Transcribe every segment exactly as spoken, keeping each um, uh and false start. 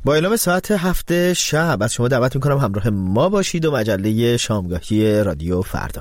با اعلام ساعت هفت شب از شما دعوت میکنم همراه ما باشید و مجله شامگاهی رادیو فردا.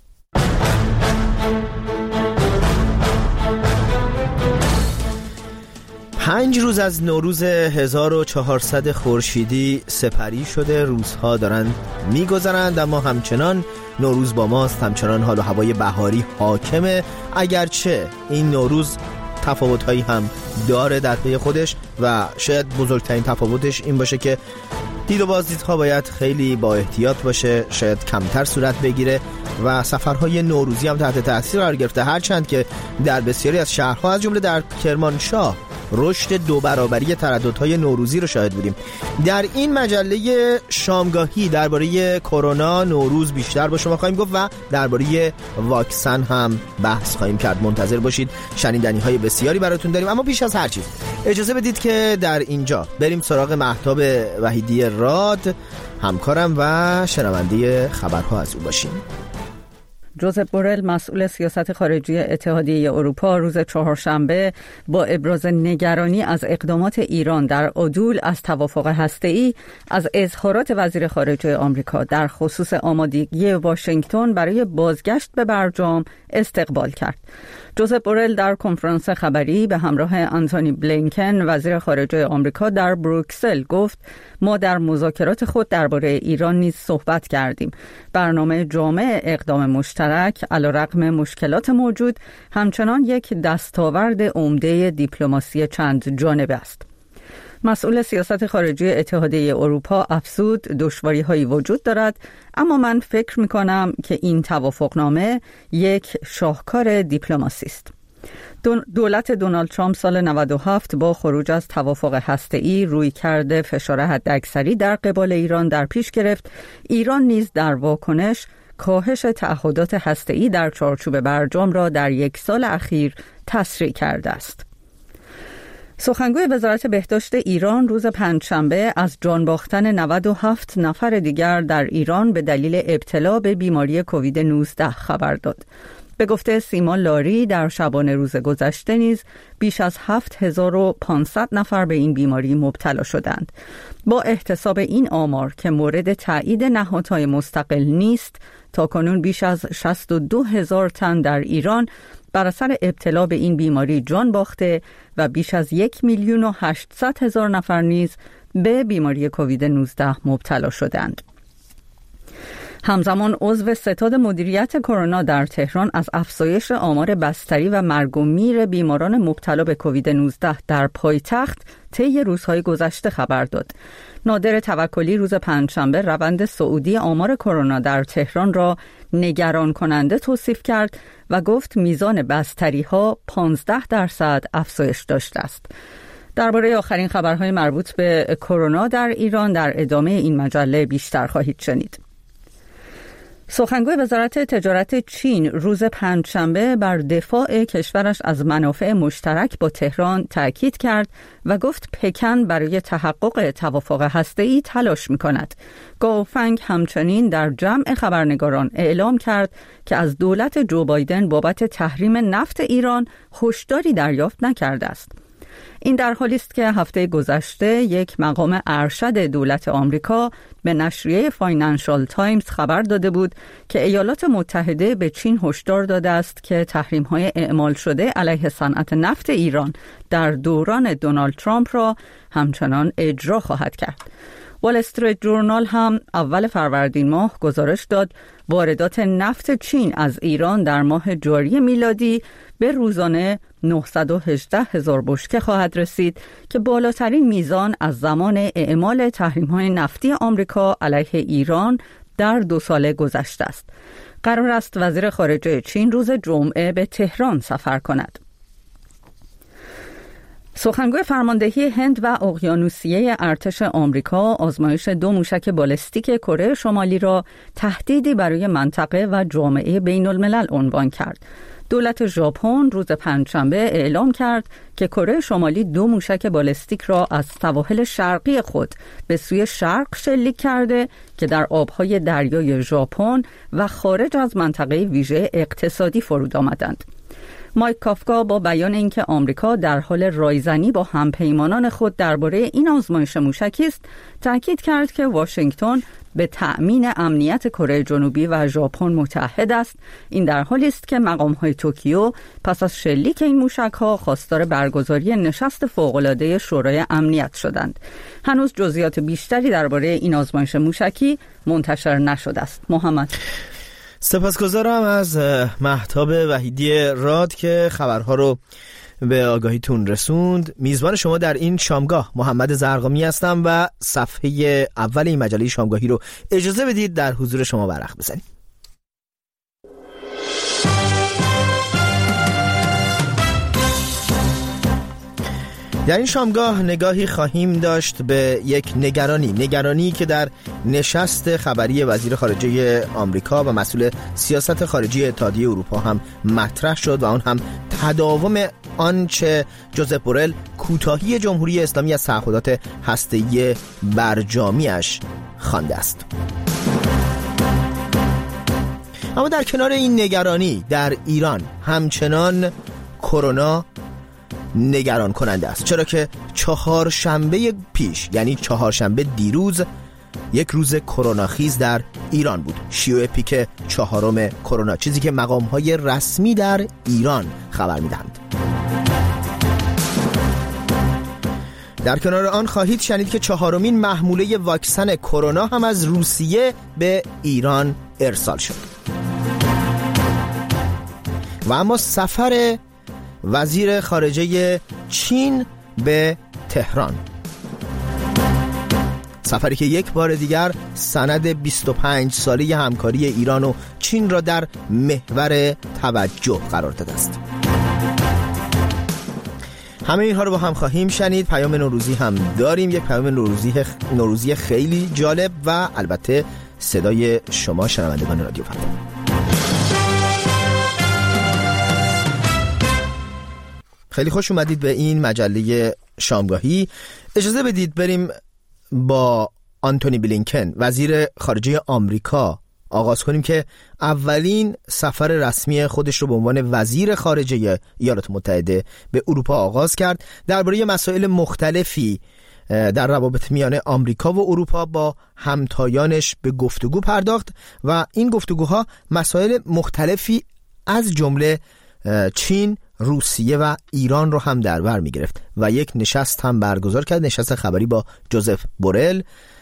پنج روز از نوروز هزار و چهارصد خورشیدی سپری شده، روزها دارن میگذرند اما همچنان نوروز با ماست، همچنان حال و هوای بهاری حاکمه، اگرچه این نوروز تفاوت‌هایی هم داره در پی خودش و شاید بزرگترین تفاوتش این باشه که دید و بازدیدها باید خیلی با احتیاط باشه، شاید کمتر صورت بگیره و سفرهای نوروزی هم تحت تاثیر قرار گرفته، هرچند که در بسیاری از شهرها از جمله در کرمانشاه رشد دو برابری ترددهای نوروزی رو شاهد بودیم. در این مجله شامگاهی درباره کرونا، نوروز بیشتر با شما خواهیم گفت و درباره واکسن هم بحث خواهیم کرد. منتظر باشید، شنیدنی‌های بسیاری براتون داریم. اما پیش از هر چیز اجازه بدید که در اینجا بریم سراغ مهتاب وحیدی راد، همکارم و شنونده خبرها از او باشیم. جوزپ بورل، مسئول سیاست خارجی اتحادیه اروپا، روز چهارشنبه با ابراز نگرانی از اقدامات ایران در عدول از توافق هسته‌ای از اظهارات وزیر خارجه آمریکا در خصوص آمادگی واشنگتن برای بازگشت به برجام استقبال کرد. جوزپ بورل در کنفرانس خبری به همراه آنتونی بلینکن وزیر خارجه آمریکا در بروکسل گفت: ما در مذاکرات خود درباره ایران نیز صحبت کردیم. برنامه جامع اقدام مشترک علیرغم مشکلات موجود همچنان یک دستاورد عمده دیپلماسی چند جانبه است. مسئول سیاست خارجی اتحادیه اروپا افزود: دشواری‌هایی وجود دارد، اما من فکر می‌کنم که این توافقنامه یک شاهکار دیپلماسی است. دولت دونالد ترامپ سال نود و هفت با خروج از توافق هسته‌ای روی کرده فشار حداکثری در قبال ایران در پیش گرفت. ایران نیز در واکنش کاهش تعهدات هسته‌ای در چارچوب برجام را در یک سال اخیر تسریع کرده است. سخنگوی وزارت بهداشت ایران روز پنجشنبه از جان باختن نود و هفت نفر دیگر در ایران به دلیل ابتلا به بیماری کووید نوزده خبر داد. به گفته سیما لاری در شبانه روز گذشته نیز بیش از هفت هزار و پانصد نفر به این بیماری مبتلا شدند. با احتساب این آمار که مورد تایید نهادهای مستقل نیست، تاکنون بیش از شصت و دو هزار تن در ایران بر اثر ابتلا به این بیماری جان باخته و بیش از یک میلیون و هشتصد هزار نفر نیز به بیماری کووید نوزده مبتلا شدند. همزمان عضو ستاد مدیریت کرونا در تهران از افزایش آمار بستری و مرگ و میر بیماران مبتلا به کووید نوزده در پایتخت طی روزهای گذشته خبر داد. نادر توکلی روز پنجشنبه روند صعودی آمار کرونا در تهران را نگران کننده توصیف کرد و گفت میزان بستری ها پانزده درصد افزایش داشته است. درباره آخرین خبرهای مربوط به کرونا در ایران در ادامه این مجله بیشتر خواهید شنید. سخنگوی وزارت تجارت چین روز پنجشنبه بر دفاع کشورش از منافع مشترک با تهران تأکید کرد و گفت پکن برای تحقق توافق هسته‌ای تلاش می‌کند. گاو فنگ همچنین در جمع خبرنگاران اعلام کرد که از دولت جو بایدن بابت تحریم نفت ایران هشداری دریافت نکرده است. این در حالی است که هفته گذشته یک مقام ارشد دولت آمریکا به نشریه فاینانشال تایمز خبر داده بود که ایالات متحده به چین هشدار داده است که تحریم‌های اعمال شده علیه صنعت نفت ایران در دوران دونالد ترامپ را همچنان اجرا خواهد کرد. وال استریت جورنال هم اول فروردین ماه گزارش داد واردات نفت چین از ایران در ماه جاری میلادی به روزانه نهصد و هجده هزار بشکه خواهد رسید که بالاترین میزان از زمان اعمال تحریم‌های نفتی آمریکا علیه ایران در دو سال گذشته است. قرار است وزیر خارجه چین روز جمعه به تهران سفر کند. سخنگوی فرماندهی هند و اقیانوسیه ارتش آمریکا آزمایش دو موشک بالستیک کره شمالی را تهدیدی برای منطقه و جامعه بین الملل عنوان کرد. دولت ژاپن روز پنجشنبه اعلام کرد که کره شمالی دو موشک بالستیک را از سواحل شرقی خود به سوی شرق شلیک کرده که در آبهای دریای ژاپن و خارج از منطقه ویژه اقتصادی فرود آمدند. مایک کافکا با بیان اینکه آمریکا در حال رایزنی با همپیمانان خود درباره این آزمایش موشکی است، تاکید کرد که واشنگتن به تأمین امنیت کره جنوبی و ژاپن متحد است. این در حالی است که مقام‌های توکیو پس از شلیک این موشک‌ها خواستار برگزاری نشست فوق‌العاده شورای امنیت شدند. هنوز جزئیات بیشتری درباره این آزمایش موشکی منتشر نشده است. محمد، سپاسگزارم از مهتاب وحیدی راد که خبرها رو به آگاهیتون رسوند. میزبان شما در این شامگاه محمد زرقامی هستم و صفحه اول این مجله شامگاهی رو اجازه بدید در حضور شما ورق بزنیم. در این شامگاه نگاهی خواهیم داشت به یک نگرانی نگرانی که در نشست خبری وزیر خارجه آمریکا و مسئول سیاست خارجی اتحادیه اروپا هم مطرح شد و آن هم تداوم آنچه جوزپ بورل کوتاهی جمهوری اسلامی از تعهدات هسته‌ای برجامیش خوانده است. اما در کنار این نگرانی در ایران همچنان کرونا نگران کننده است، چرا که چهارشنبه پیش یعنی چهارشنبه دیروز یک روز کرونا خیز در ایران بود، شیوع پیک چهارم کرونا، چیزی که مقام‌های رسمی در ایران خبر می‌دهند. در کنار آن خواهید شنید که چهارمین محموله واکسن کرونا هم از روسیه به ایران ارسال شد. و اما سفر وزیر خارجه چین به تهران، سفری که یک بار دیگر سند بیست و پنج ساله همکاری ایران و چین را در محور توجه قرار داده است. همه اینها رو با هم خواهیم شنید. پیام نوروزی هم داریم، یک پیام نوروزی نوروزی خیلی جالب و البته صدای شما شنوندگان رادیو فردا. خیلی خوش اومدید به این مجله شامگاهی. اجازه بدید بریم با آنتونی بلینکن وزیر خارجه آمریکا آغاز کنیم که اولین سفر رسمی خودش رو به عنوان وزیر خارجه ایالات متحده به اروپا آغاز کرد. درباره مسائل مختلفی در روابط میان آمریکا و اروپا با همتایانش به گفتگو پرداخت و این گفتگوها مسائل مختلفی از جمله چین، روسیه و ایران رو هم در بر می گرفت و یک نشست هم برگزار کرد، نشست خبری با جوزپ بورل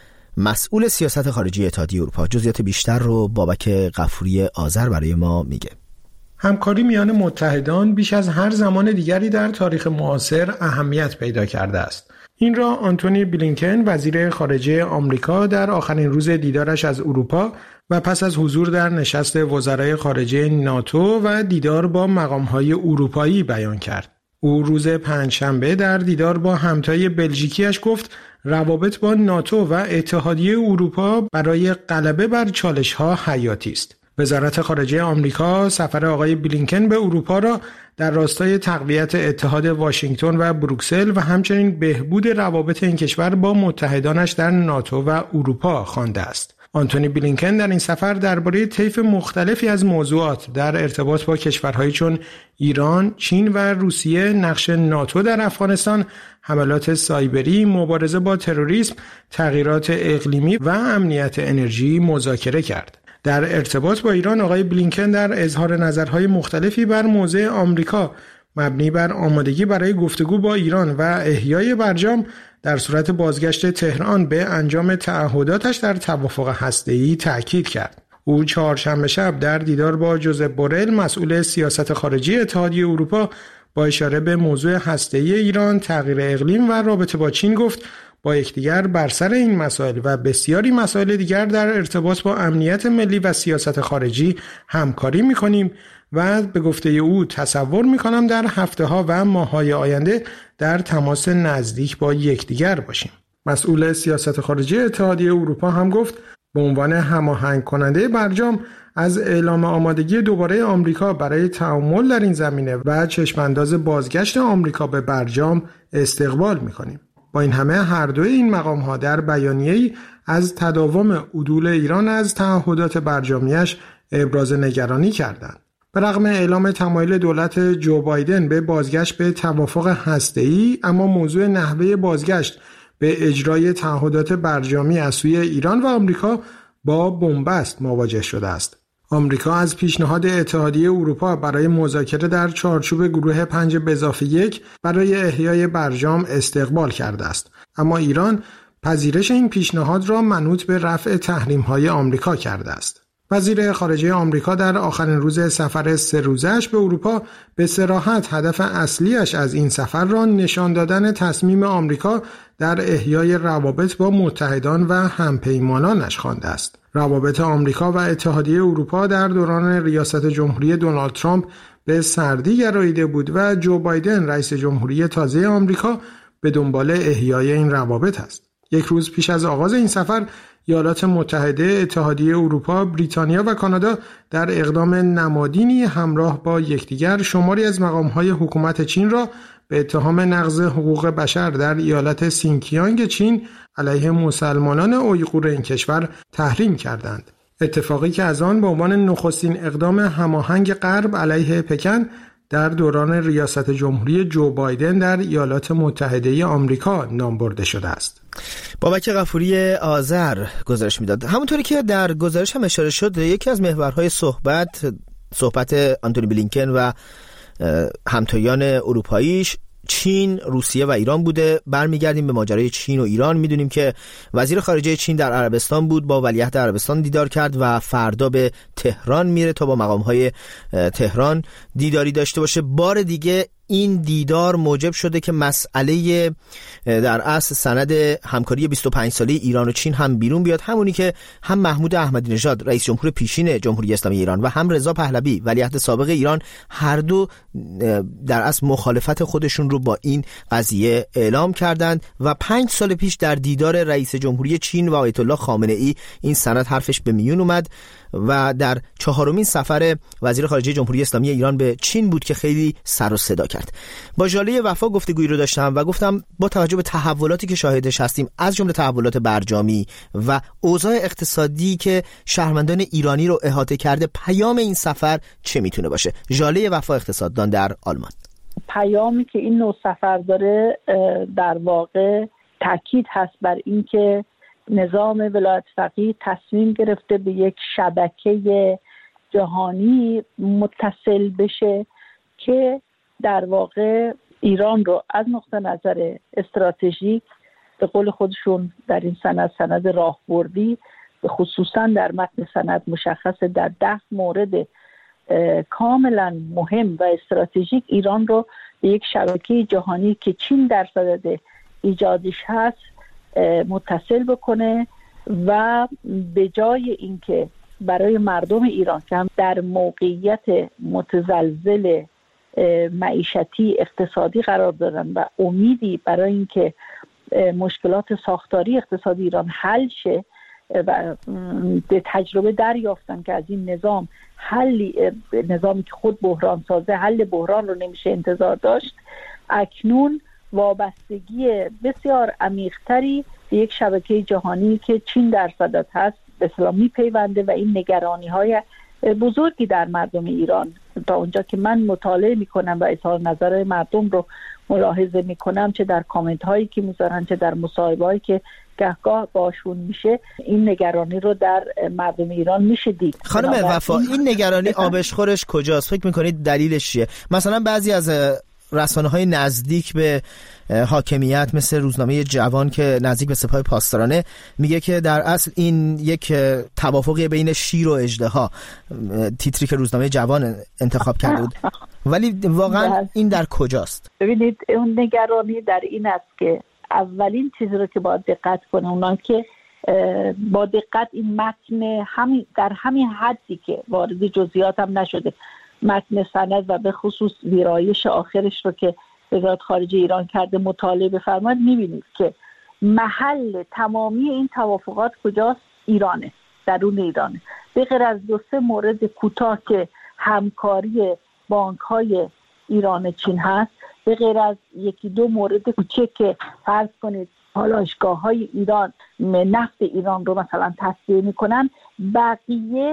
مسئول سیاست خارجی اتحادیه اروپا. جزئیات بیشتر رو بابک غفوری آذر برای ما میگه. همکاری میان متحدان بیش از هر زمان دیگری در تاریخ معاصر اهمیت پیدا کرده است. این را آنتونی بلینکن وزیر خارجه آمریکا در آخرین روز دیدارش از اروپا و پس از حضور در نشست وزرای خارجه ناتو و دیدار با مقام‌های اروپایی بیان کرد. او روز پنجشنبه در دیدار با همتای بلژیکیش گفت روابط با ناتو و اتحادیه اروپا برای غلبه بر چالش‌ها حیاتی است. وزارت خارجه آمریکا سفر آقای بلینکن به اروپا را در راستای تقویت اتحاد واشنگتن و بروکسل و همچنین بهبود روابط این کشور با متحدانش در ناتو و اروپا خوانده است. آنتونی بلینکن در این سفر درباره طیف مختلفی از موضوعات در ارتباط با کشورهایی چون ایران، چین و روسیه، نقش ناتو در افغانستان، حملات سایبری، مبارزه با تروریسم، تغییرات اقلیمی و امنیت انرژی مذاکره کرد. در ارتباط با ایران آقای بلینکن در اظهار نظرهای مختلفی بر موضع آمریکا مبنی بر آمادگی برای گفتگو با ایران و احیای برجام در صورت بازگشت تهران به انجام تعهداتش در توافق هسته‌ای تأکید کرد. او چهارشنبه شب در دیدار با جوزپ بورل مسئول سیاست خارجی اتحادیه اروپا با اشاره به موضوع هسته‌ای ایران، تغییر اقلیم و رابطه با چین گفت با یکدیگر بر سر این مسائل و بسیاری مسائل دیگر در ارتباط با امنیت ملی و سیاست خارجی همکاری می‌کنیم و به گفته او تصور می‌کنم در هفته‌ها و ماه‌های آینده در تماس نزدیک با یکدیگر باشیم. مسئول سیاست خارجی اتحادیه اروپا هم گفت به عنوان هماهنگ کننده برجام از اعلام آمادگی دوباره آمریکا برای تعامل در این زمینه و چشمانداز بازگشت آمریکا به برجام استقبال می‌کنیم. با این همه هر دوی این مقام‌ها در بیانیه‌ای از تداوم عدول ایران از تعهدات برجامیش ابراز نگرانی کردند. به رغم اعلام تمایل دولت جو بایدن به بازگشت به توافق هسته‌ای، اما موضوع نحوه بازگشت به اجرای تعهدات برجامی از سوی ایران و آمریکا با بنبست مواجه شده است. آمریکا از پیشنهاد اتحادیه اروپا برای مذاکره در چارچوب گروه پنج به اضافه یک برای احیای برجام استقبال کرده است، اما ایران پذیرش این پیشنهاد را منوط به رفع تحریم‌های آمریکا کرده است. وزیر خارجه آمریکا در آخرین روز سفر سه روزش به اروپا به صراحت هدف اصلیش از این سفر را نشان دادن تصمیم آمریکا در احیای روابط با متحدان و همپیمانانش خوانده است. روابط آمریکا و اتحادیه اروپا در دوران ریاست جمهوری دونالد ترامپ به سردی گراییده بود و جو بایدن رئیس جمهوری تازه آمریکا به دنبال احیای این روابط است. یک روز پیش از آغاز این سفر، ایالات متحده، اتحادیه اروپا، بریتانیا و کانادا در اقدام نمادینی همراه با یکدیگر شماری از مقام‌های حکومت چین را به اتهام نقض حقوق بشر در ایالت سینکیانگ چین علیه مسلمانان اویغور این کشور تحریم کردند. اتفاقی که از آن به عنوان نخستین اقدام هماهنگ غرب علیه پکن در دوران ریاست جمهوری جو بایدن در ایالات متحده آمریکا نام برده شده است. بابک غفوری آذر گزارش میداد. همونطوری که در گزارش هم اشاره شد، یکی از محورهای صحبت صحبت آنتونی بلینکن و همتایان اروپاییش چین، روسیه و ایران بوده. برمیگردیم به ماجرای چین و ایران. میدونیم که وزیر خارجه چین در عربستان بود، با ولیعهد عربستان دیدار کرد و فردا به تهران میره تا با مقام‌های تهران دیداری داشته باشه. بار دیگه این دیدار موجب شده که مسئله در اصل سند همکاری بیست و پنج ساله ایران و چین هم بیرون بیاد، همونی که هم محمود احمدی نژاد رئیس جمهور پیشین جمهوری اسلامی ایران و هم رضا پهلوی ولیعهد سابق ایران هر دو در اصل مخالفت خودشون رو با این قضیه اعلام کردند و پنج سال پیش در دیدار رئیس جمهوری چین و آیت الله خامنه ای این سند حرفش به میون اومد و در چهارمین سفر وزیر خارجه جمهوری اسلامی ایران به چین بود که خیلی سر و صدا کرد. با ژاله وفا گفتگویی رو داشتم و گفتم با توجه به تحولاتی که شاهدش هستیم، از جمله تحولات برجامی و اوضاع اقتصادی که شهروندان ایرانی رو احاطه کرده، پیام این سفر چه میتونه باشه؟ ژاله وفا اقتصاددان در آلمان. پیامی که این نوع سفر داره در واقع تاکید هست بر اینکه نظام ولایت فقیه تصمیم گرفته به یک شبکه جهانی متصل بشه که در واقع ایران رو از نقطه نظر استراتژیک، به قول خودشون در این سند سند راهبردی، خصوصا در متن سند مشخصه در ده مورد کاملا مهم و استراتژیک ایران رو به یک شبکه جهانی که چین در صدد ایجادش هست متصل بکنه و به جای اینکه برای مردم ایران که هم در موقعیت متزلزل معیشتی اقتصادی قرار دارن و امیدی برای اینکه مشکلات ساختاری اقتصادی ایران حل شه و به تجربه دریافتن که از این نظام حلی، نظامی که خود بحران سازه، حل بحران رو نمیشه انتظار داشت، اکنون وابستگی بسیار عمیق‌تری به یک شبکه جهانی که چین در صدد هست به اصطلاح میپیونده و این نگرانی‌های بزرگی در مردم ایران تا اونجا که من مطالعه میکنم و اظهار نظر مردم رو ملاحظه میکنم، چه در کامنت هایی که میذارن چه در مصاحبه هایی که گهگاه باشون میشه، این نگرانی رو در مردم ایران میشه دید. خانم وفا، این نگرانی آبشخورش کجاست؟ فکر میکنید دلیلش چیه؟ مثلا بعضی از رسانه‌های نزدیک به حاکمیت مثل روزنامه جوان که نزدیک به سپاه پاسدارانه میگه که در اصل این یک توافقی بین شیر و اژدها، تیتری که روزنامه جوان انتخاب کرده بود، ولی واقعا این در کجاست؟ ببینید اون نگرانی در این است که اولین چیزی رو که باید دقت کنه اونان که با دقت این متن همین در همین حدی که وارد جزئیات هم نشده، متن سند و به خصوص ویرایش آخرش رو که وزارت خارجه ایران کرده مطالعه بفرمایید، می‌بینید که محل تمامی این توافقات کجاست؟ ایرانه، درون ایرانه. به غیر از دو سه مورد کوتاه که همکاری بانک‌های ایران چین هست، به غیر از یکی دو مورد کوچک که فرض کنید پالایشگاه‌های ایران نفت ایران رو مثلا تصفیه می‌کنن، بقیه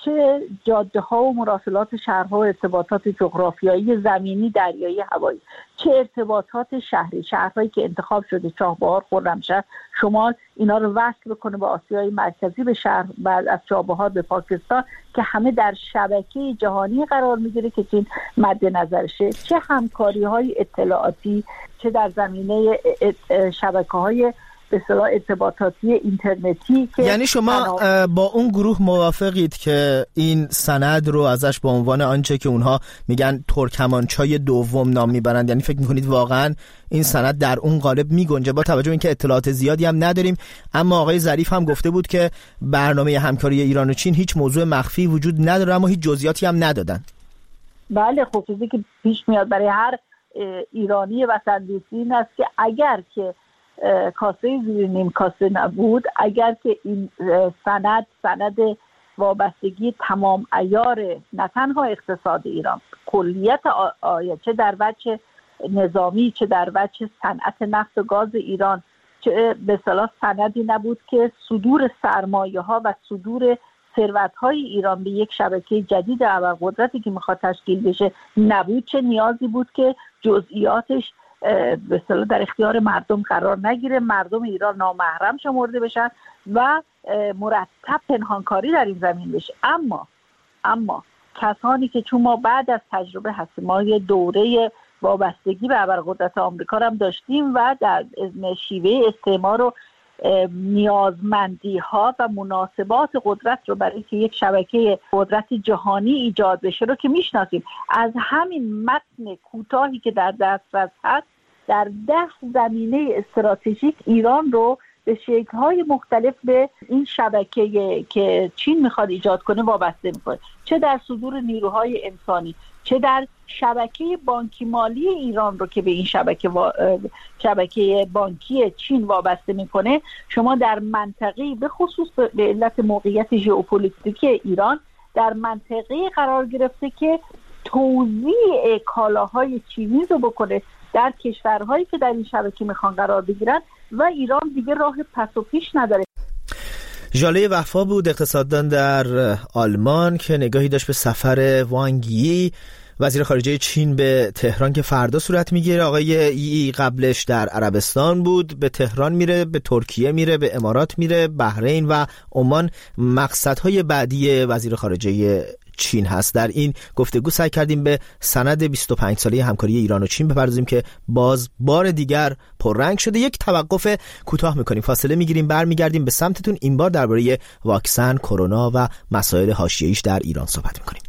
چه جاده ها و مراسلات شهرها و ارتباطات جغرافیایی زمینی، دریایی، هوایی، چه ارتباطات شهری، شهرهایی که انتخاب شده، چابهار، خرمشهر، شمال، اینا رو وصل بکنه با آسیای مرکزی به شهر، بعد از چابهار به پاکستان، که همه در شبکه جهانی قرار میگیره که چین مد نظرشه. چه همکاری های اطلاعاتی، چه در زمینه شبکه های به اصطلاح ارتباطاتی اینترنتی. که یعنی شما با اون گروه موافقید که این سند رو ازش به عنوان آنچه که اونها میگن ترکمانچای دوم نام میبرند، یعنی فکر میکنید واقعا این سند در اون قالب میگنجه؟ با توجه به اینکه اطلاعات زیادی هم نداریم، اما آقای ظریف هم گفته بود که برنامه همکاری ایران و چین هیچ موضوع مخفی وجود نداره، اما هیچ جزئیاتی هم ندادن. بله، خب چیزی که پیش میاد برای هر ایرانی وطن‌دوستی این است که اگر که کاسه زیر نیم کاسه نبود، اگر که این سند سند وابستگی تمام عیار نه تنها اقتصاد ایران، کلیت آیه، چه در وجه نظامی، چه در وجه صنعت نفت و گاز ایران، چه به اصطلاح سندی نبود که صدور سرمایه ها و صدور ثروت های ایران به یک شبکه جدید ابرقدرتی که میخواد تشکیل بشه نبود، چه نیازی بود که جزئیاتش به اصطلاح در اختیار مردم قرار نگیره، مردم ایران نامحرم شمرده بشن و مرتب پنهانکاری در این زمین بشه. اما اما کسانی که چون ما بعد از تجربه هستیم، ما یه دوره وابستگی به ابرقدرت آمریکا هم داشتیم و در شیوه استعمار و نیازمندی ها و مناسبات قدرت رو برای که یک شبکه قدرت جهانی ایجاد بشه رو که میشناسیم. از همین متن کوتاهی که در دسترس هست، در ده زمینه استراتژیک ایران رو به شکل‌های مختلف به این شبکه که چین میخواد ایجاد کنه وابسته میکنه، چه در صدور نیروهای انسانی، چه در شبکه بانکی مالی ایران رو که به این شبکه و... شبکه بانکی چین وابسته میکنه. شما در منطقه به خصوص به علت موقعیت ژئوپلیتیکی ایران در منطقه قرار گرفته که توزیع کالاهای چینی رو بکنه در کشورهایی که در این شبکه میخوان قرار بگیرن و ایران دیگه راه پس و پیش نداره. ژاله وفا بود، اقتصاددان در آلمان، که نگاهی داشت به سفر وانگ یی وزیر خارجه چین به تهران که فردا صورت میگیره. آقای یی قبلش در عربستان بود، به تهران میره، به ترکیه میره، به امارات میره، بحرین و عمان مقصدهای بعدی وزیر خارجه چین هست. در این گفتگو سعی کردیم به سند بیست و پنج ساله همکاری ایران و چین بپردازیم که باز بار دیگر پررنگ شده. یک توقف کوتاه میکنیم، فاصله میگیریم، برمیگردیم به سمتتون. این بار درباره واکسن، کرونا و مسائل حاشیه‌ایش در ایران صحبت میکنیم.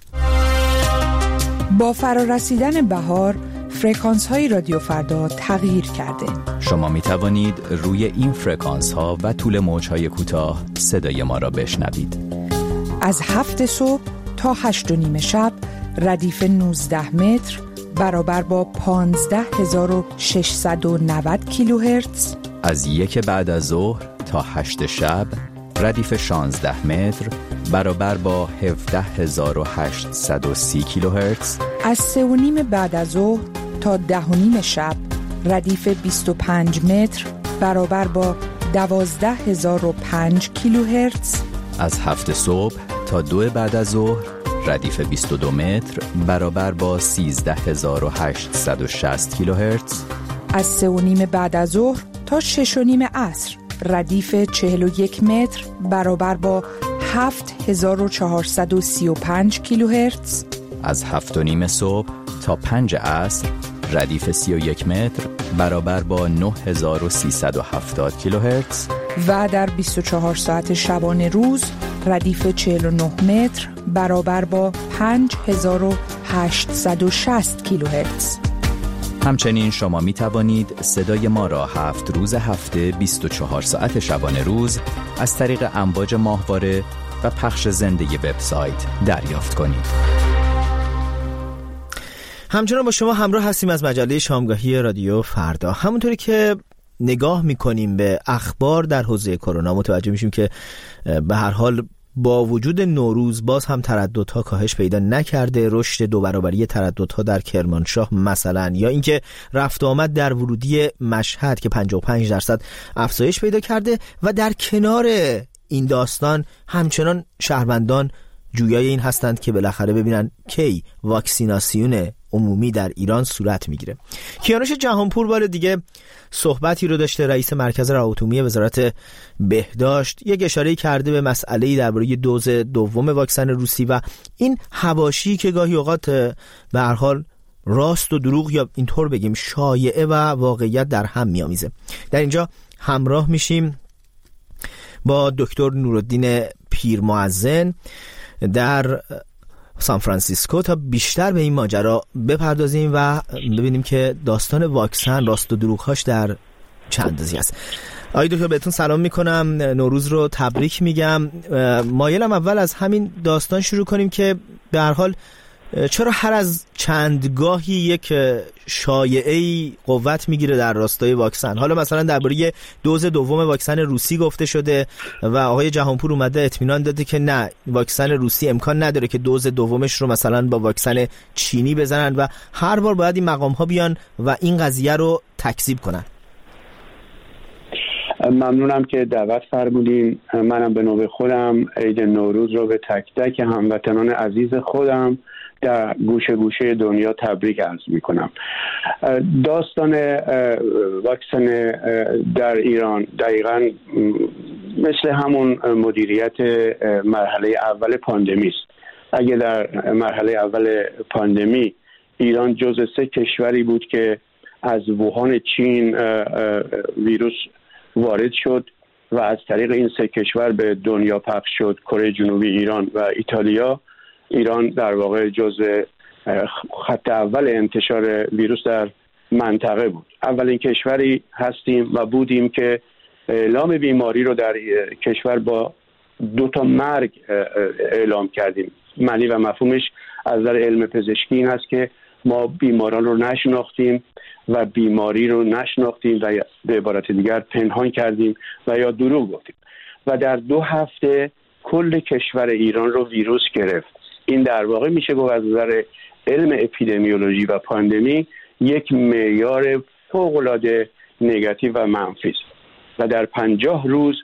با فرارسیدن بهار، فرکانس های رادیو فردا تغییر کرده. شما می توانید روی این فرکانس ها و طول موج های کوتاه صدای ما را بشنوید. از هفت صبح تا هشت و نیم شب ردیف نوزده متر برابر با پانزده هزار و ششصد و نود کیلوهرتز. از یک بعد از ظهر تا هشت شب ردیف شانزده متر برابر با هفده هزار و هشتصد و سی کیلوهرتز. از سه و نیم بعد از ظهر تا ده و نیم شب ردیف بیست و پنج متر برابر با دوازده هزار و پنج کیلوهرتز. از هفت صبح تا دو بعد از ظهر ردیف بیست و دو متر برابر با سیزده هزار و هشتصد و شصت کیلوهرتز. از سه و نیم بعد از ظهر تا شش و نیم عصر ردیف چهل و یک متر برابر با هفت هزار و چهارصد و سی و پنج کیلوهرتز. از هفت و نیم صبح تا پنج عصر ردیف سی و یک متر برابر با نه هزار و سیصد و هفتاد کیلوهرتز. و در بیست و چهار ساعت شبانه روز ردیف چهل و نه متر برابر با پنج هزار و هشتصد و شصت کیلوهرتز. همچنین شما می توانید صدای ما را هفت روز هفته بیست و چهار ساعت شبانه روز از طریق امواج ماهواره و پخش زنده وبسایت دریافت کنید. همچنان با شما همراه هستیم از مجله شامگاهی رادیو فردا. همونطوری که نگاه میکنیم به اخبار در حوزه کرونا متوجه میشیم که به هر حال با وجود نوروز باز هم ترددها کاهش پیدا نکرده. رشد دو برابری ترددها در کرمانشاه مثلا، یا اینکه رفت آمد در ورودی مشهد که پنجاه و پنج درصد افزایش پیدا کرده. و در کنار این داستان همچنان شهروندان جویای این هستند که بالاخره ببینن کی واکسیناسیون عمومی در ایران صورت میگیره. کیانوش جهانپور بار دیگه صحبتی رو داشته، رئیس مرکز روابط عمومی وزارت بهداشت، یک اشاره کرده به مسئله‌ای درباره دوز دوم واکسن روسی و این حواشی که گاهی اوقات به هر حال راست و دروغ یا اینطور بگیم شایعه و واقعیت در هم میامیزه. در اینجا همراه میشیم با دکتر نورالدین پیرمعظم در سان فرانسیسکو تا بیشتر به این ماجرا بپردازیم و ببینیم که داستان واکسن راست و دروغ‌هاش در چند اندازی است. آقای دکتر بهتون سلام میکنم، نوروز رو تبریک میگم. مایلم اول از همین داستان شروع کنیم که به هر حال چرا هر از چندگاهی یک شایعه‌ای قوت میگیره در راستای واکسن؟ حالا مثلا درباره دوز دوم واکسن روسی گفته شده و آقای جهانپور اومده اطمینان داده که نه، واکسن روسی امکان نداره که دوز دومش رو مثلا با واکسن چینی بزنن و هر بار باید این مقام ها بیان و این قضیه رو تکذیب کنن. ممنونم که دعوت فرمودین. منم به نوبه خودم عید نوروز رو به تک تک هموطنان عزیز خودم در گوشه گوشه دنیا تبریک عرض میکنم. داستان واکسن در ایران دقیقاً مثل همون مدیریت مرحله اول پاندمی است. اگه در مرحله اول پاندمی ایران جزو سه کشوری بود که از ووهان چین ویروس وارد شد و از طریق این سه کشور به دنیا پخش شد، کره جنوبی، ایران و ایتالیا، ایران در واقع جزء خط اول انتشار ویروس در منطقه بود. اولین کشوری هستیم و بودیم که اعلام بیماری رو در کشور با دو تا مرگ اعلام کردیم. معنی و مفهومش از نظر علم پزشکی این است که ما بیماران رو نشناختیم و بیماری رو نشناختیم و به عبارت دیگر پنهان کردیم و یا دروغ گفتیم و در دو هفته کل کشور ایران رو ویروس گرفت. این در واقع میشه گفت از نظر علم اپیدمیولوژی و پاندمی یک معیار فوق‌العاده نگاتیو و منفی است و در پنجاه روز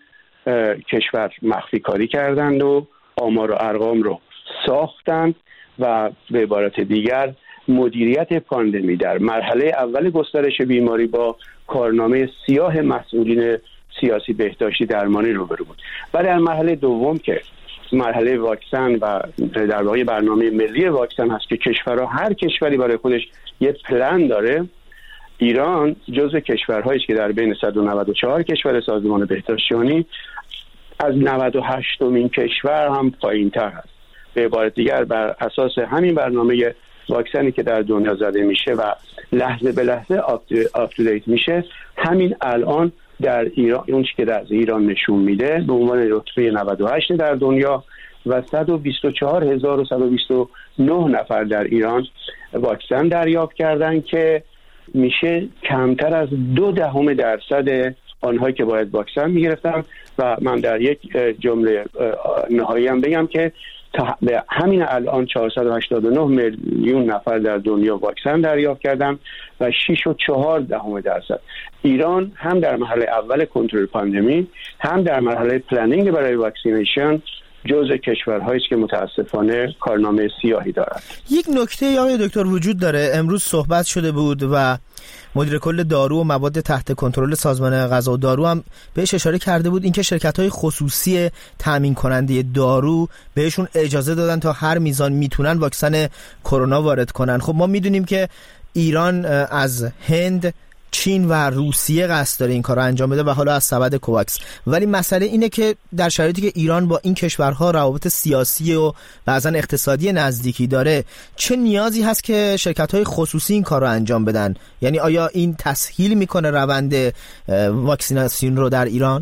کشور مخفی کاری کردند و آمار و ارقام رو ساختند و به عبارت دیگر مدیریت پاندمی در مرحله اول گسترش بیماری با کارنامه سیاه مسئولین سیاسی بهداشتی درمانی روبرو بود و در مرحله دوم که مرحله واکسن و در واقع برنامه ملی واکسن هست که کشورها هر کشوری برای خودش یه پلن داره، ایران جزو کشورهایی است که در بین صد و نود و چهار کشور سازمان بهداشت جهانی از نود و هشتمین کشور هم پایین‌تر هست. به عبارت دیگر بر اساس همین برنامه واکسنی که در دنیا زده میشه و لحظه به لحظه آپدیت میشه، همین الان در ایران اون چیزی که در ایران نشون میده به عنوان رتبه نود و هشت در دنیا و صد و بیست و چهار هزار و صد و بیست و نه نفر در ایران واکسن دریافت کردن که میشه کمتر از دو دهم درصد آنهایی که باید واکسن میگرفتن و من در یک جمله نهایی هم بگم که تا به همین الان چهارصد و هشتاد و نه میلیون نفر در دنیا واکسن دریافت کردن و شش و چهار دهم درصد. ایران هم در مرحله اول کنترل پاندمی هم در مرحله پلنینگ برای واکسینیشن جزء کشورهایی است که متاسفانه کارنامه سیاهی دارد. یک نکته آقای دکتر وجود داره، امروز صحبت شده بود و مدیر کل دارو و مواد تحت کنترل سازمان غذا و دارو هم بهش اشاره کرده بود، اینکه شرکت‌های خصوصی تامین کننده دارو بهشون اجازه دادن تا هر میزان میتونن واکسن کرونا وارد کنن. خب ما میدونیم که ایران از هند، چین و روسیه قصد داره این کار رو انجام بده و حالا از سبد کوواکس، ولی مسئله اینه که در شرایطی که ایران با این کشورها روابط سیاسی و بعضا اقتصادی نزدیکی داره، چه نیازی هست که شرکت‌های خصوصی این کار رو انجام بدن؟ یعنی آیا این تسهیل میکنه روند واکسیناسیون رو در ایران؟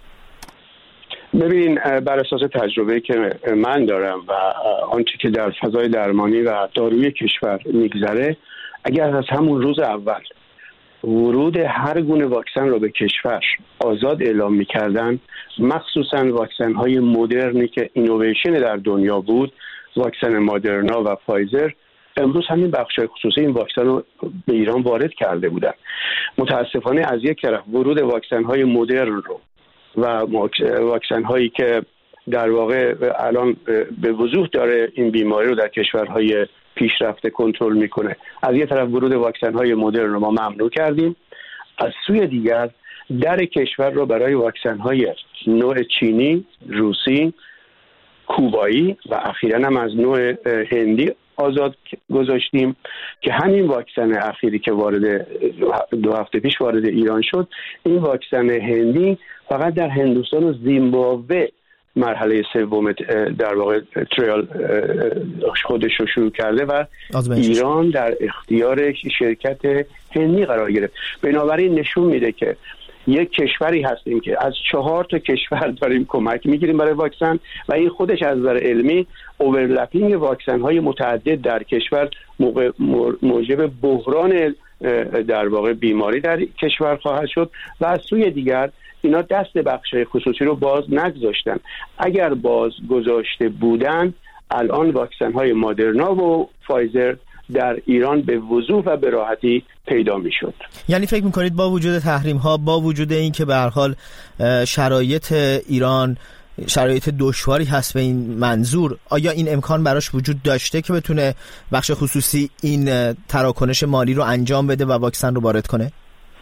ببین، بر اساس تجربه که من دارم و آنچه که در فضای درمانی و دارویی کشور میگذره، اگر از همون روز اول ورود هر گونه واکسن رو به کشور آزاد اعلام می‌کردن، مخصوصاً واکسن‌های مدرنی که اینویشن در دنیا بود، واکسن مادرنا و فایزر، امروز همین بخش‌های خصوصی این واکسن رو به ایران وارد کرده بودن. متاسفانه از یک طرف ورود واکسن‌های مدرن رو و واکسن‌هایی که در واقع الان به وضوح داره این بیماری رو در کشورهای پیشرفته کنترل میکنه. از یه طرف ورود واکسن های مدرن رو ما ممنوع کردیم، از سوی دیگر در کشور رو برای واکسن های نوع چینی، روسی، کوبایی و اخیراً هم از نوع هندی آزاد گذاشتیم که همین واکسن اخیری که وارد دو هفته پیش وارد ایران شد، این واکسن هندی فقط در هندوستان و زیمبابوه مرحله سوم در واقع تریال خودش رو شروع کرده و ایران در اختیار شرکت هندی قرار گرفت. بنابراین نشون میده که یک کشوری هستیم که از چهار تا کشور داریم کمک میگیریم برای واکسن و این خودش از نظر علمی اوورلپینگ واکسن های متعدد در کشور موجب بحران در واقع بیماری در کشور خواهد شد و از سوی دیگر اینا دست بخش‌های خصوصی رو باز نگذاشتن. اگر باز گذاشته بودن الان واکسن های مادرنا و فایزر در ایران به وضوح و به راحتی پیدا میشد. یعنی فکر میکنید با وجود تحریم ها، با وجود این که به هر حال شرایط ایران شرایط دشواری هست به این منظور، آیا این امکان براش وجود داشته که بتونه بخش خصوصی این تراکنش مالی رو انجام بده و واکسن رو وارد کنه؟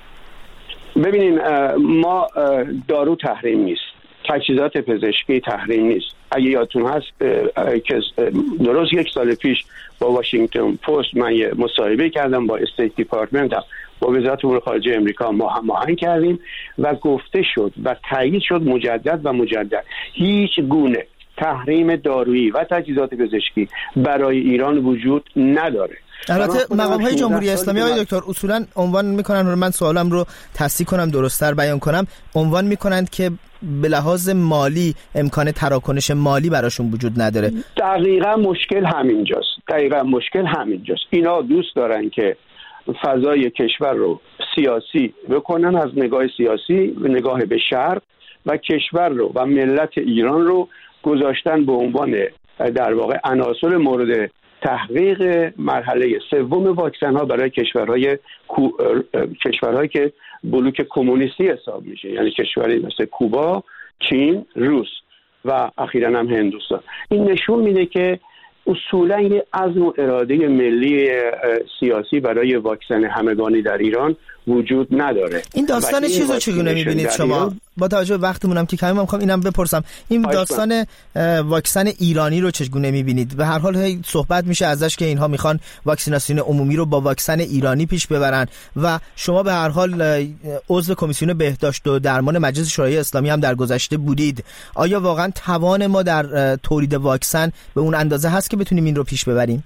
ببینین ما دارو تحریم نیست، تجهیزات پزشکی تحریم نیست. اگه یادتون هست که درست یک سال پیش با واشنگتن پست من یه مصاحبه کردم با استیت دیپارتمنت، با وزارت امور خارجه امریکا ما هماهنگ کردیم و گفته شد و تایید شد مجدد و مجدد هیچ گونه تحریم دارویی و تجهیزات پزشکی برای ایران وجود نداره. البته مقام های جمهوری اسلامی آقای دکتر اصولا عنوان میکنن، من سوالم رو تصحیح کنم درست‌تر بیان کنم، عنوان میکنند که به لحاظ مالی امکان تراکنش مالی براشون وجود نداره. دقیقاً مشکل همینجاست. دقیقاً مشکل همینجاست. اینا دوست دارن که فضای کشور رو سیاسی بکنن، از نگاه سیاسی نگاه به شرق و کشور رو و ملت ایران رو گذاشتن به عنوان در واقع عناصر مورد تحقیق مرحله سوم واکسن ها برای کشورهای کو... کشورهایی که بلوک کمونیستی حساب میشه، یعنی کشوری مثل کوبا، چین، روس و اخیراً هم هندوستان. این نشون میده که اصولاً یه عزم و اراده ملی سیاسی برای واکسن همگانی در ایران وجود نداره. این داستان چیزو چگونه میبینید شما؟ با توجه به وقتمونم که کمی، من میخوام اینم بپرسم، این داستان واکسن ایرانی رو چگونه میبینید؟ به هر حال صحبت میشه ازش که اینها میخوان واکسیناسیون عمومی رو با واکسن ایرانی پیش ببرن و شما به هر حال عضو کمیسیون بهداشت و درمان مجلس شورای اسلامی هم در گذشته بودید. آیا واقعا توان ما در تولید واکسن به اون اندازه هست که بتونیم این رو پیش ببریم؟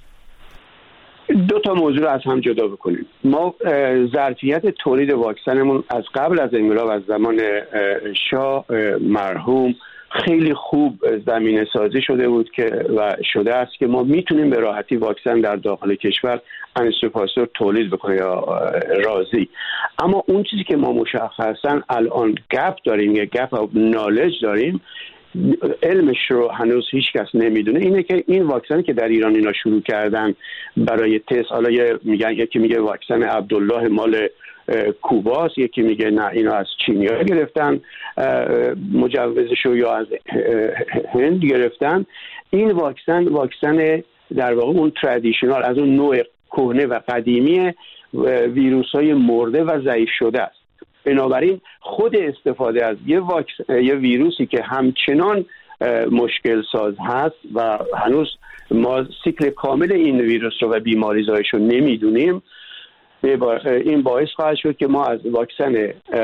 دو تا موضوع رو از هم جدا بکنیم. ما ظرفیت تولید واکسنمون از قبل از انقلاب، از زمان شاه مرحوم، خیلی خوب زمینه سازی شده بود که و شده است که ما میتونیم به راحتی واکسن در داخل کشور انستوپاسور تولید بکنیم یا راضی. اما اون چیزی که ما مشخصا الان گپ داریم، یا گپ آف نالج داریم، علمش رو هنوز هیچ کس نمیدونه، اینه که این واکسنی که در ایران اینا شروع کردن برای تست، حالا میگن یکی میگه واکسن عبدالله مال کوباست، یکی میگه نه اینا از چینی‌ها گرفتن مجوزش رو یا از هند گرفتن. این واکسن واکسن در واقع اون ترادیشنال، از اون نوع کهنه و قدیمی ویروس‌های مرده و ضعیف شده است. بنابراین خود استفاده از یه واکس یه ویروسی که همچنان مشکل ساز هست و هنوز ما سیکل کامل این ویروس رو و بیماری زایش رو نمیدونیم، این باعث خواهد شد که ما از واکسن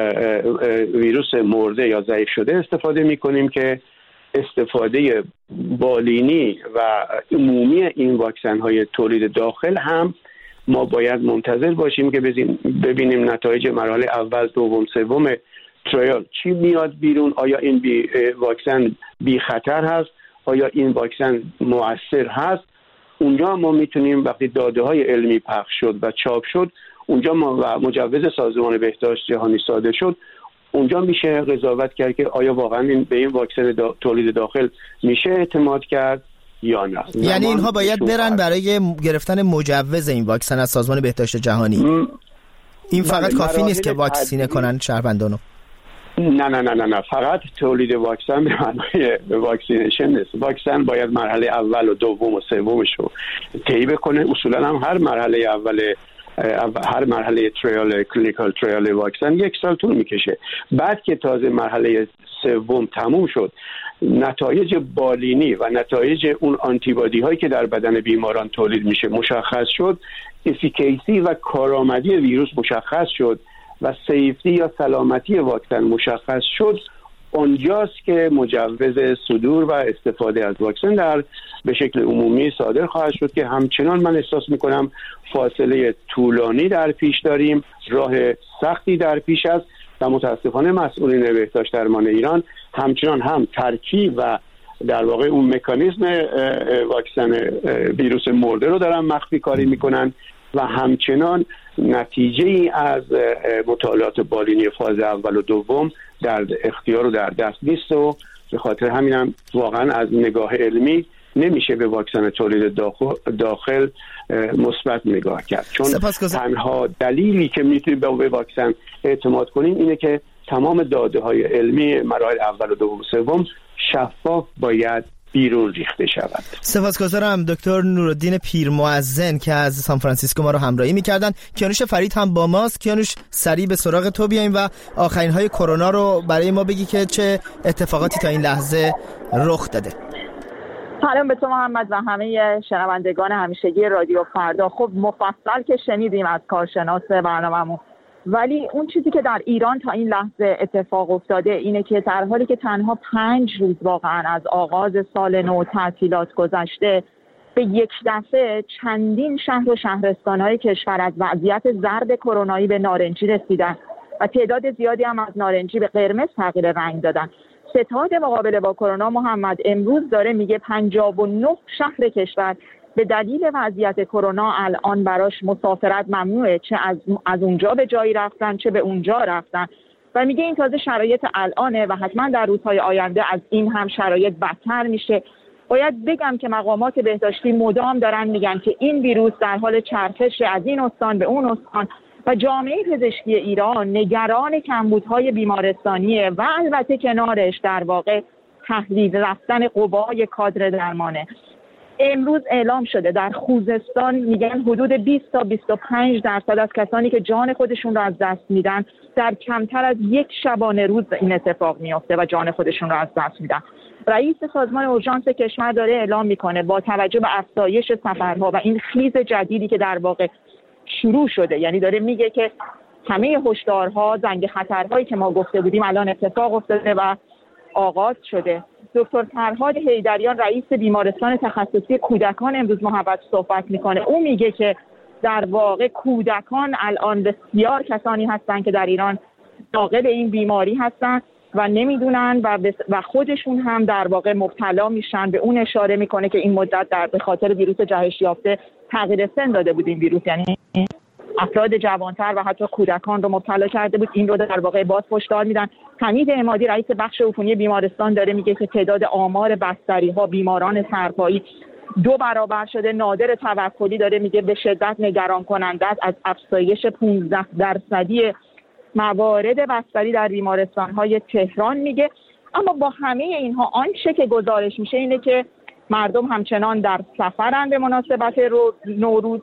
ویروس مرده یا ضعیف شده استفاده میکنیم که استفاده بالینی و عمومی این واکسن های تولید داخل هم ما باید منتظر باشیم که ببینیم نتایج مراحل اول، دوم، سوم تریال چی میاد بیرون. آیا این بی واکسن بی خطر هست؟ آیا این واکسن مؤثر هست؟ اونجا ما میتونیم وقتی داده های علمی پخش شد و چاپ شد، اونجا ما و مجوز سازمان بهداشت جهانی صادر شد، اونجا میشه قضاوت کرد که آیا واقعا این به این واکسن دا تولید داخل میشه اعتماد کرد یا نه. یعنی اینها باید برن برای گرفتن مجوز این واکسن از سازمان بهداشت جهانی. م... این فقط کافی نیست که واکسینه کنن شهروندانو. نه نه نه نه نه فقط تولید واکسن به معنای واکسینیشن نیست. واکسن باید مرحله اول و دوم و سومش رو طی بکنه. اصولا هم هر مرحله اول هر مرحله تریال کلینیکال تریال واکسن یک سال طول میکشه. بعد که تازه مرحله سوم تموم شد، نتایج بالینی و نتایج اون آنتیبادی هایی که در بدن بیماران تولید میشه مشخص شد، افیکیسی و کارآمدی ویروس مشخص شد و سیفتی یا سلامتی واکسن مشخص شد، اونجاست که مجوز صدور و استفاده از واکسن در به شکل عمومی صادر خواهد شد که همچنان من احساس میکنم فاصله طولانی در پیش داریم، راه سختی در پیش است و متاسفانه مسئولین بهداشت درمان ایران همچنان هم ترکیب و در واقع اون مکانیزم واکسن ویروس مرده رو دارن مخفی کاری میکنن و همچنان نتیجه ای از مطالعات بالینی فاز اول و دوم در اختیار و در دست نیست و به خاطر همینم واقعا از نگاه علمی نمیشه به واکسن تولید داخل, داخل مثبت نگاه کرد، چون تنها دلیلی که میتونیم به واکسن اعتماد کنیم اینه که تمام داده های علمی مراحل اول و دوم و سوم شفاف باید بیرون ریخته شود. سپاسگزارم دکتر نورالدین پیرمؤذن که از سان فرانسیسکو ما رو همراهی می‌کردن. کیانوش فرید هم با ماست. کیانوش، سریع به سراغ تو بیایم و آخرین های کرونا رو برای ما بگی که چه اتفاقاتی تا این لحظه رخ داده. سلام به تو محمد و همه شنوندگان همیشگی رادیو فردا. خب مفصل که شنیدیم از کارشناس برنامه‌مون، ولی اون چیزی که در ایران تا این لحظه اتفاق افتاده اینه که در حالی که تنها پنج روز واقعا از آغاز سال نو تعطیلات گذشته، به یک دفعه چندین شهر و شهرستان‌های کشور از وضعیت زرد کرونایی به نارنجی رسیدن و تعداد زیادی هم از نارنجی به قرمز تغییر رنگ دادن. ستاد مقابله با کرونا محمد امروز داره میگه پنجاه و نه شهر کشور به دلیل وضعیت کرونا الان براش مسافرت ممنوعه، چه از از اونجا به جایی رفتن چه به اونجا رفتن و میگه این تازه شرایط الانه و حتما در روزهای آینده از این هم شرایط بدتر میشه. باید بگم که مقامات بهداشتی مدام دارن میگن که این ویروس در حال چرخش از این استان به اون استان و جامعه پزشکی ایران نگران کمبودهای بیمارستانیه و البته کنارش در واقع تحلیل رفتن قوای کادر درمانه. امروز اعلام شده در خوزستان میگن حدود بیست تا بیست و پنج درصد از کسانی که جان خودشون رو از دست میدن در کمتر از یک شبانه روز این اتفاق میفته و جان خودشون رو از دست میدن. رئیس سازمان اورژانس کشور داره اعلام میکنه با توجه به افزایش سفرها و این خیز جدیدی که در واقع شروع شده، یعنی داره میگه که همه هشدارها، زنگ خطرهایی که ما گفته بودیم الان اتفاق افتاده و آغاز شده. دکتر فرهاد حیدریان رئیس بیمارستان تخصصی کودکان امروز محبت صحبت میکنه. او میگه که در واقع کودکان الان بسیار کسانی هستن که در ایران ناقل این بیماری هستن و نمیدونن و, و خودشون هم در واقع مبتلا میشن. به اون اشاره میکنه که این مدت در به خاطر ویروس جهش یافته تغییر سن داده بود این ویروس، یعنی افراد جوانتر و حتی کودکان رو مبتلا کرده بود. این رو در واقع باز هشدار میدن. حمید عمادی رئیس بخش عفونی بیمارستان داره میگه که تعداد آمار بستری ها بیماران سرپایی دو برابر شده. نادر توکلی داره میگه به شدت نگران کننده است از افزایش پانزده درصدی موارد بستری در بیمارستان های تهران میگه. اما با همه اینها آنچه که گزارش میشه اینه که مردم همچنان در سفرن به مناسبت نوروز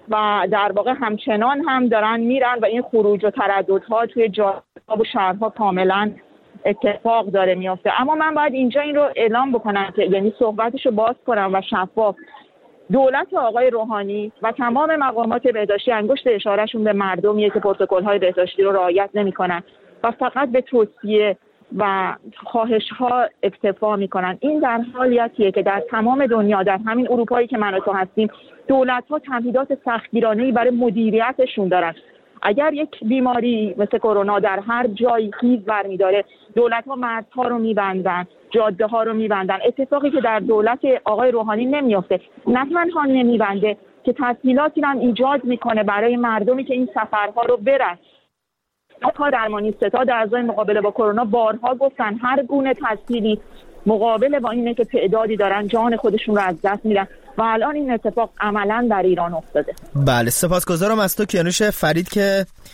و در واقع همچنان هم دارن میرن و این خروج و ترددها توی جاها و شهرها کاملا اتفاق داره میافته. اما من باید اینجا این رو اعلام بکنم که یعنی صحبتشو باز کنم و شفاف، دولت آقای روحانی و تمام مقامات بهداشتی انگشت اشارهشون به مردمیه که پروتکل‌های بهداشتی رو رعایت نمی‌کنن و فقط به توصیه و خواهش‌ها اکتفا می‌کنن. این در حالیتیه که در تمام دنیا، در همین اروپایی که من و تو هستیم، دولت‌ها تمهیدات سختگیرانه‌ای برای مدیریتشون دارن. اگر یک بیماری مثل کرونا در هر جایی خیز برمی‌داره، دولت‌ها مرزها رو می‌بندن، جاده‌ها رو می‌بندن. اتفاقی که در دولت آقای روحانی نمی‌افته. نه تنها نمی‌بنده که تسهیلاتی هم ایجاد می‌کنه برای مردمی که این سفرها رو برن. تا درمانی ستاد اعضای مقابله با کرونا بارها گفتن هر گونه تسهیلی مقابله با اینه که تعدادی دارن جان خودشون رو از دست میدن و الان این اتفاق عملاً در ایران افتاده. بله، سپاسگزارم از تو کیانوش فرید که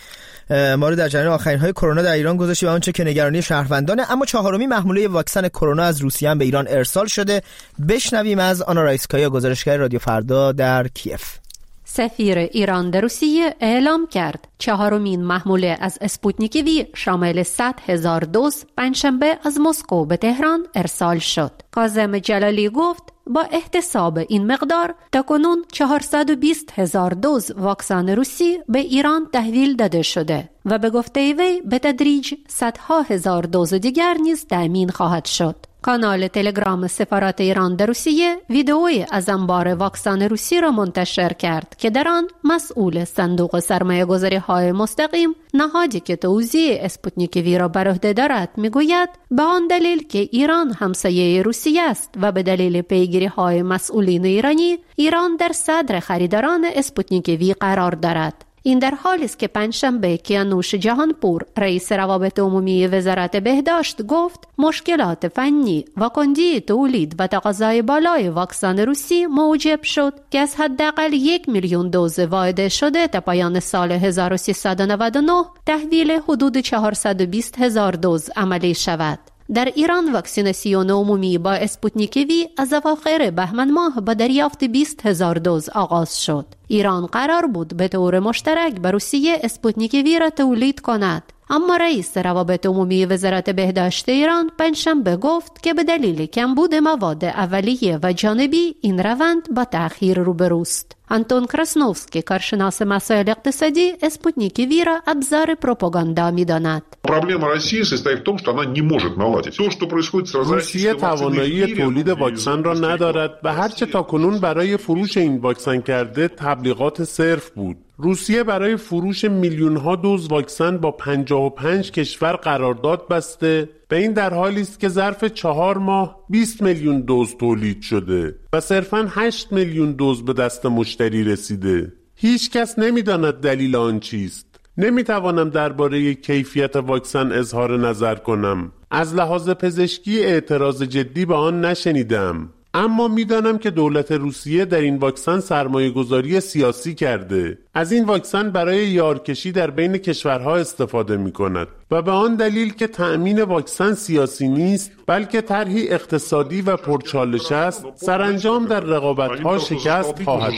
ما رو در جریان آخرین های کرونا در ایران گذاشتی و آنچه که نگرانی شهروندانه. اما چهارمین محموله واکسن کرونا از روسیه هم به ایران ارسال شده. بشنویم از آنا رایسکایا، گزارشگر رادیو فردا در کیف. سفیر ایران در روسیه اعلام کرد چهارمین محموله از اسپوتنیک وی شامل صد هزار دوز پنجشنبه از مسکو به تهران ارسال شد. کاظم جلالی گفت با احتساب این مقدار تاکنون چهارصد و بیست هزار دوز واکسن روسی به ایران تحویل داده شده و به گفته وی به تدریج صدها هزار دوز دیگر نیز تأمین خواهد شد. کانال تلگرام سفارت ایران در روسیه ویدئویی از انبار واکسن روسی را منتشر کرد که در آن مسئول صندوق سرمایه‌گذاری های مستقیم، نهادی که توزیع اسپوتنیک وی را بر عهده دارد، میگوید به آن دلیل که ایران همسایه روسیه است و به دلیل پیگیری های مسئولین ایرانی، ایران در صدر خریداران اسپوتنیک وی قرار دارد. این در حالی است که پنجشنبه کیانوش جهانپور، رئیس روابط عمومی وزارت بهداشت، گفت مشکلات فنی و کندی تولید و تقاضای بالای واکسن روسی موجب شد که از حداقل یک میلیون دوز واحد شده تا پایان سال هزار و سیصد و نود و نه تحویل حدود چهارصد و بیست هزار دوز عملی شود. در ایران واکسیناسیون عمومی با اسپوتنیک وی از اواخر بهمن ماه با دریافت بیست هزار دوز آغاز شد. ایران قرار بود به طور مشترک به روسیه اسپوتنیک وی را تولید کند، اما رئیس روابط عمومی وزارت بهداشت ایران پنجشنبه گفت که به دلیل کمبود مواد اولیه و جانبی این روند با تأخیر روبروست. آنتون کراسنوفسکی، کارشناس مسائل اقتصادی، اسپوتنیک وی را ابزار پروپاگاندا می‌داند. روسیه توانایی تولید واکسن را ندارد و هرچه تاکنون برای فروش این واکسن کرده تبلیغات صرف بود. روسیه برای فروش میلیون ها دوز واکسن با پنجاه و پنج کشور قرارداد بسته و این در حالی است که ظرف چهار ماه بیست میلیون دوز تولید شده و صرفاً هشت میلیون دوز به دست مشتری رسیده. هیچ کس نمی‌داند دلیل آن چیست. نمی‌توانم درباره کیفیت واکسن اظهار نظر کنم. از لحاظ پزشکی اعتراض جدی به آن نشنیدم. اما میدانم که دولت روسیه در این واکسن سرمایه گذاری سیاسی کرده. از این واکسن برای یارکشی در بین کشورها استفاده می کند و به آن دلیل که تأمین واکسن سیاسی نیست بلکه طرحی اقتصادی و پرچالش است، سرانجام در رقابت‌ها شکست خواهد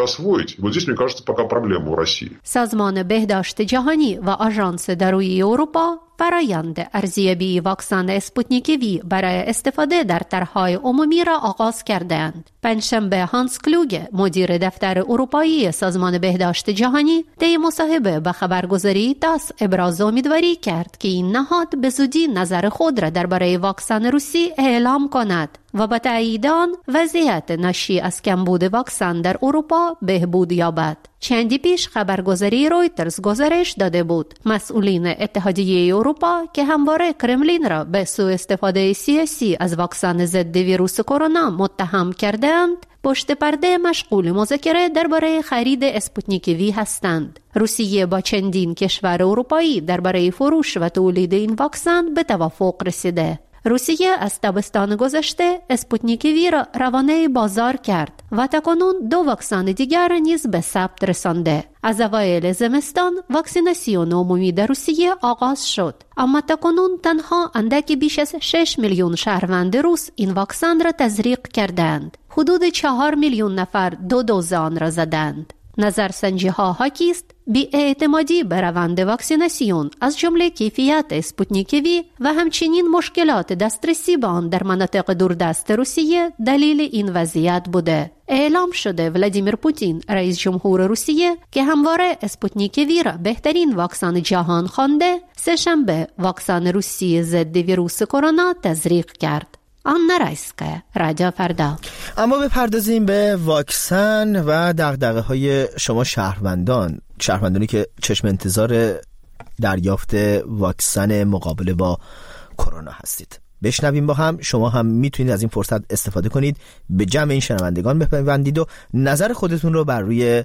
خورد. سازمان بهداشت جهانی و آژانس دارویی اروپا فرایند ارزیابی واکسن اسپوتنیک وی برای استفاده در طرح‌های عمومی را آغاز کردند. پنجشنبه هانس کلوگه، مدیر دفتر اروپایی سازمان بهداشت جهانی، طی مصاحبه به خبرگزاری تاس ابراز امیدواری کرد که این نهاد به زودی نظر خود را درباره واکسن روسی اعلام کند و با تایید آن وضعیت ناشی از کمبود واکسن در اروپا بهبود یابد. چندی پیش خبرگزاری رویترز گزارش داده بود مسئولین اتحادیه اروپا که همواره کرملین را به سوء استفاده سیاسی از واکسن ضد ویروس کرونا متهم کردند، پشت پرده مشغول مذاکره درباره خرید اسپوتنیک وی هستند. روسیه با چندین کشور اروپایی درباره فروش و تولید این واکسن به توافق رسیده. روسیه از تابستان گذشته اسپوتنیک وی را روانه بازار کرد و تاکنون دو واکسن دیگر نیز به ثبت رسانده. از اوایل زمستان واکسیناسیون عمومی در روسیه آغاز شد، اما تاکنون تنها اندکی بیش از شش میلیون شهروند روس این واکسن را تزریق کردند. حدود چهار میلیون نفر دو دوز آن را زدند. نظرسنجی ها حاکی است بی‌اعتمادی به روند واکسیناسیون از جمله کیفیت اسپوتنیک وی و همچنین مشکلات دسترسی به آن در مناطق دوردست روسیه دلیل این وضعیت بوده. اعلام شده ولادیمیر پوتین، رئیس جمهور روسیه که همواره اسپوتنیک وی را بهترین واکسن جهان خوانده، سه‌شنبه واکسن روسی ضد ویروس کرونا تزریق کرد. آنا رایسکایا، رادیو فردا. اما بپردازیم به واکسن و دغدغه های شما شهروندان شهروندانی که چشم انتظار دریافت واکسن مقابله با کرونا هستید. بشنویم با هم. شما هم میتونید از این فرصت استفاده کنید، به جمع این شنوندگان بپیوندید و نظر خودتون رو بر روی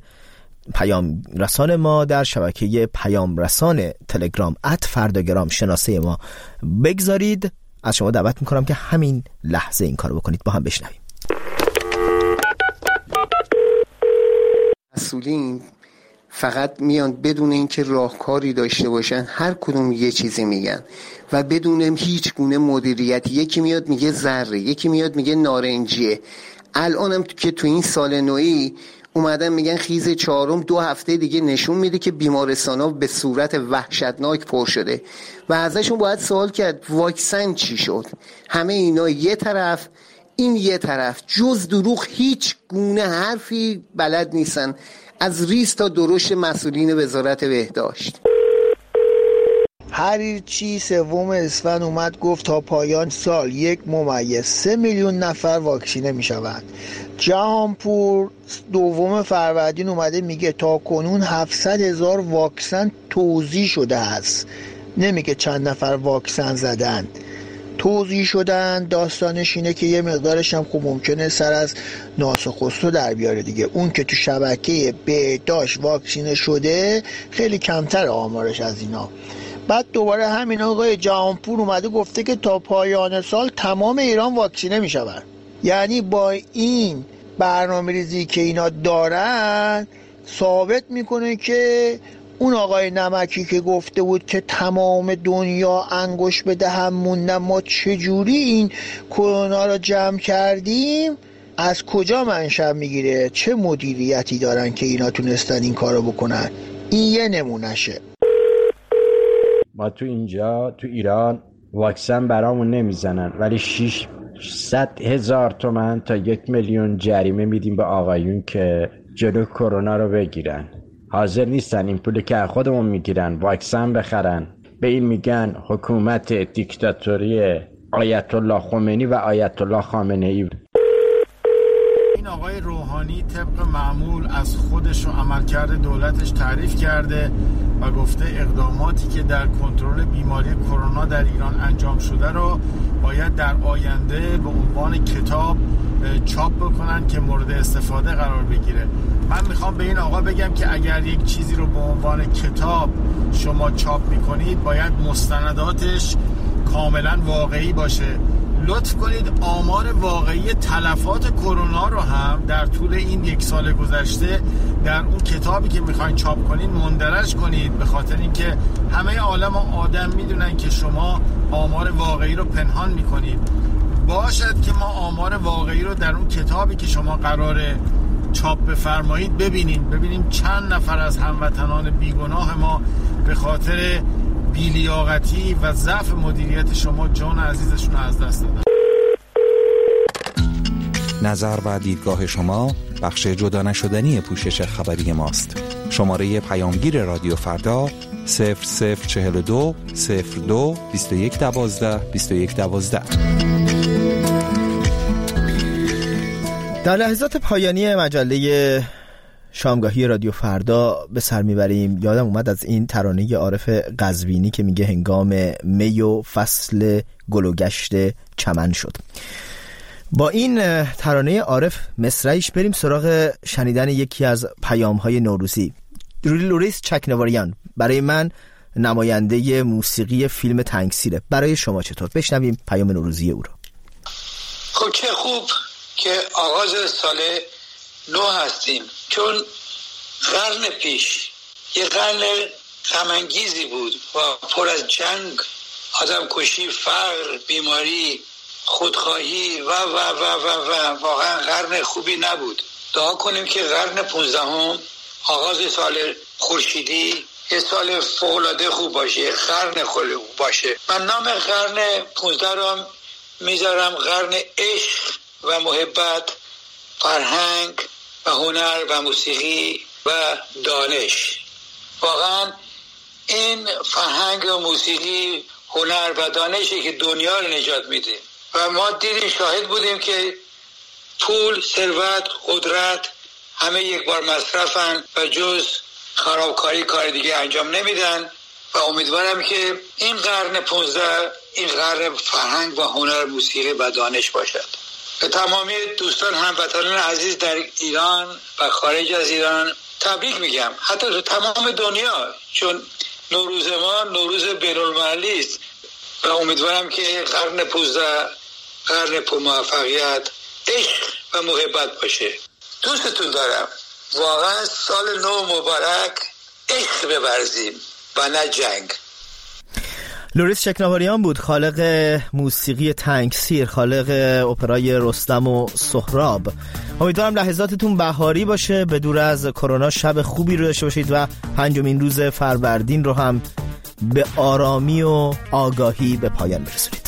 پیام رسان ما در شبکه پیام رسان تلگرام ات فرداگرام شناسه ما بگذارید. از شما دعوت میکنم که همین لحظه این کارو بکنید. با هم فقط میان بدون اینکه راهکاری داشته باشن هر کدوم یه چیزی میگن و بدون هیچ گونه مدیریت. یکی میاد میگه ذره، یکی میاد میگه نارنجیه. الانم که تو این سال نوئی اومدن میگن خیز چهارم دو هفته دیگه نشون میده که بیمارستان‌ها به صورت وحشتناک پر شده و ازشون باید سوال کرد واکسن چی شد؟ همه اینا یه طرف، این یه طرف، جز دروغ هیچ گونه حرفی بلد نیستن، از ریز تا درشت مسئولین وزارت بهداشت. هریچی سوم اسفند اومد گفت تا پایان سال یک ممیز سه میلیون نفر واکسینه میشوند. جهانپور دوم فروردین اومده میگه تا کنون هفتصد هزار واکسن توزیع شده است، نمیگه چند نفر واکسن زدن، توزیع شدن. داستانش اینه که یه مقدارش هم خوب ممکنه سر از ناسخوستو در بیاره دیگه. اون که تو شبکه بهداشت واکسینه شده خیلی کمتر آمارش از اینا. بعد دوباره همین آقای جهانپور اومده گفته که تا پایان سال تمام ایران واکسینه میشوند. یعنی با این برنامه ریزی که اینا دارن ثابت میکنه که اون آقای نمکی که گفته بود که تمام دنیا انگوش به دهن موندن، ما چجوری این کرونا رو جمع کردیم، از کجا منشأ میگیره، چه مدیریتی دارن که اینا تونستن این کارو بکنن. این یه نمونشه. ما تو اینجا تو ایران واکسن برامون نمیزنن ولی ششصد هزار تومن تا یک میلیون جریمه میدیم به آقایون که جلو کرونا رو بگیرن. حاضر نیستن این پولی که خودمون میگیرن واکسن بخرن. به این میگن حکومت دیکتاتوری آیت الله خمینی و آیت الله خامنه ای. این آقای روحانی طبق معمول از خودش و عملکرد دولتش تعریف کرده و گفته اقداماتی که در کنترل بیماری کرونا در ایران انجام شده رو باید در آینده به عنوان کتاب چاپ بکنن که مورد استفاده قرار بگیره. من میخوام به این آقا بگم که اگر یک چیزی رو به عنوان کتاب شما چاپ میکنید باید مستنداتش کاملا واقعی باشه. لطف کنید آمار واقعی تلفات کرونا رو هم در طول این یک سال گذشته در اون کتابی که میخواین چاپ کنید مندرج کنید، به خاطر اینکه همه عالم و آدم میدونن که شما آمار واقعی رو پنهان میکنید. باشد که ما آمار واقعی رو در اون کتابی که شما قراره چاپ بفرمایید ببینیم ببینیم چند نفر از هموطنان بیگناه ما به خاطر بی‌لیاقتی و ضعف مدیریت شما جان عزیزشون رو از دست دادن. نظر و دیدگاه شما بخش جدا نشدنی پوشش خبری ماست. شماره پیامگیر رادیو فردا صفر صفر چهل و دو صفر دو بیست و یک دوازده بیست و یک دوازده. در لحظات پایانی مجله شامگاهی رادیو فردا به سر میبریم. یادم اومد از این ترانه عارف قزوینی که میگه هنگام می و فصل گل و گشت چمن شد. با این ترانه عارف مصرعیش بریم سراغ شنیدن یکی از پیام‌های نوروزی. لوریس چکنواریان برای من نماینده موسیقی فیلم تنگسیره. برای شما چطور؟ بشنویم پیام نوروزی او رو. خب چه خوب که آغاز سال نو هستیم، چون قرن پیش یه قرن غم‌انگیزی بود و پر از جنگ، آدم کشی، فقر، بیماری، خودخواهی و و و و و واقعا قرن خوبی نبود. دعا کنیم که قرن پونزدهم آغاز سال خورشیدی یه سال فوق‌العاده خوب باشه، یه قرن خوب باشه. من نام قرن پونزده رو میذارم قرن عشق و محبت، فرهنگ و هنر و موسیقی و دانش. واقعا این فرهنگ و موسیقی، هنر و دانشی که دنیا رو نجات میده و ما دیدیم، شاهد بودیم که پول، ثروت، قدرت همه یک بار مصرفن و جز خرابکاری کار دیگه انجام نمیدن و امیدوارم که این قرن پونزده این قرن فرهنگ و هنر، موسیقی و دانش باشد. به تمامی دوستان هموطنان عزیز در ایران و خارج از ایران تبریک میگم، حتی تو تمام دنیا، چون نوروز ما نوروز بین‌المللی است و امیدوارم که قرن پونزده قرن پر موفقیت، عشق و محبت باشه. دوستتون دارم. واقعا سال نو مبارک عشق بورزیم و نه جنگ. لوریس شکناوریان بود، خالق موسیقی تنگسیر، خالق اپرای رستم و سهراب. امیدوارم لحظاتتون بهاری باشه، به دور از کرونا شب خوبی رو داشته باشید و پنجمین روز فروردین رو هم به آرامی و آگاهی به پایان برسونید.